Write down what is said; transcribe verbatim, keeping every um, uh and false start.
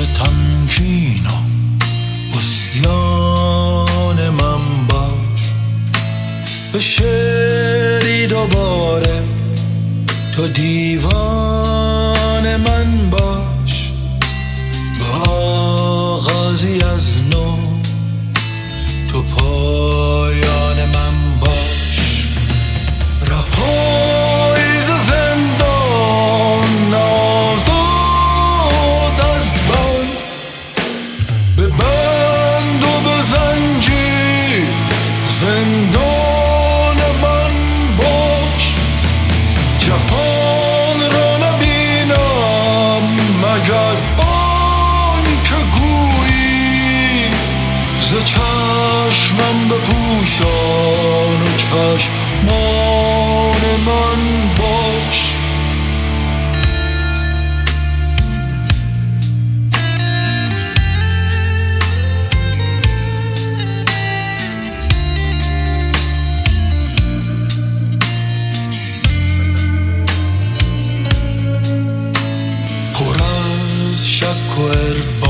تمکین و عصیان من باش، به شعری دوباره تو دیوان من باش، به آغازی از نو تو پایان من باش. رهایی ز زندان آزاد از بند، به بند و به زنجیر زندان من باش. جهان را نبینم مگر آن که گویی، ز چشمم بپوشان و چشمان من باش. پر از شک و عرفان